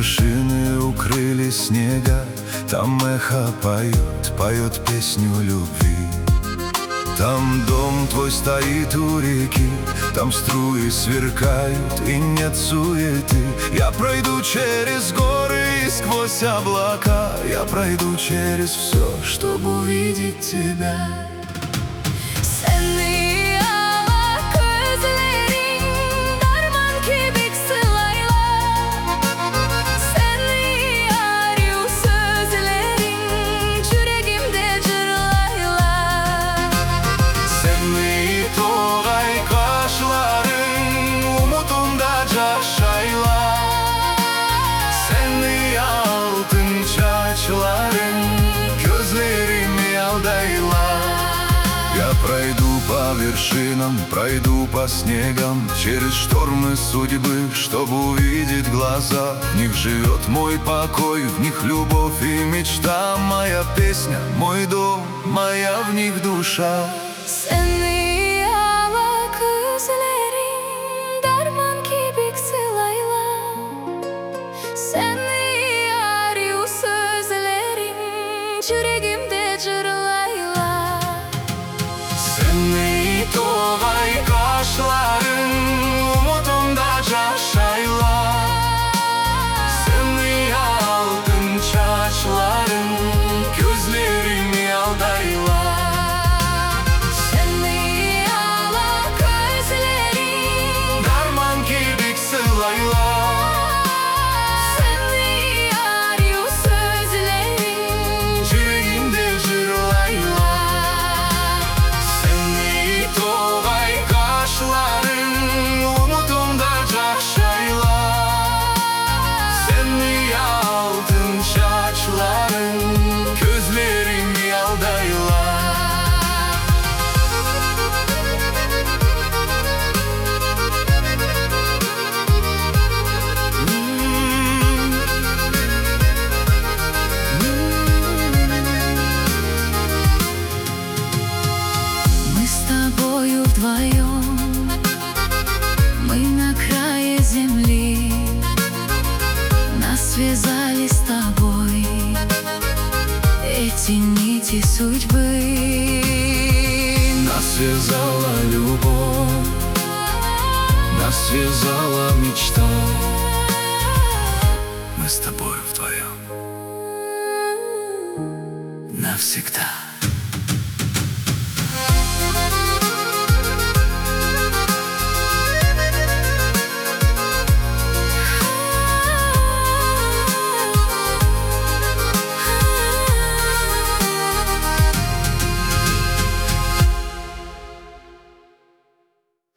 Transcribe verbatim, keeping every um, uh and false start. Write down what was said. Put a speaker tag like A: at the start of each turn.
A: вершины укрыли снега, там эхо поет, поет песню любви. Там дом твой стоит у реки, там струи сверкают и нет суеты. Я пройду через горы и сквозь облака, я пройду через все, чтобы увидеть тебя. Я пройду по вершинам, пройду по снегам, через штормы судьбы, чтобы увидеть глаза. В них живет мой покой, в них любовь и мечта. Моя песня, мой дом, моя в них душа.
B: Seni toğay kaşların umudumda caşayla. Seni altın çaçların gözlerimi aldayla.
C: Seni ala gözlerin
B: Darman gibi sılayla.
C: Seni arıyor sözlerin
B: Yüreğimde cırlayla. Gözlerimi aldayla.
C: Мы с тобою вдвоем, мы на крае земли. Нас связали с тобой эти нити судьбы.
A: Нас связала любовь, нас связала мечта. Мы с тобой вдвоем навсегда.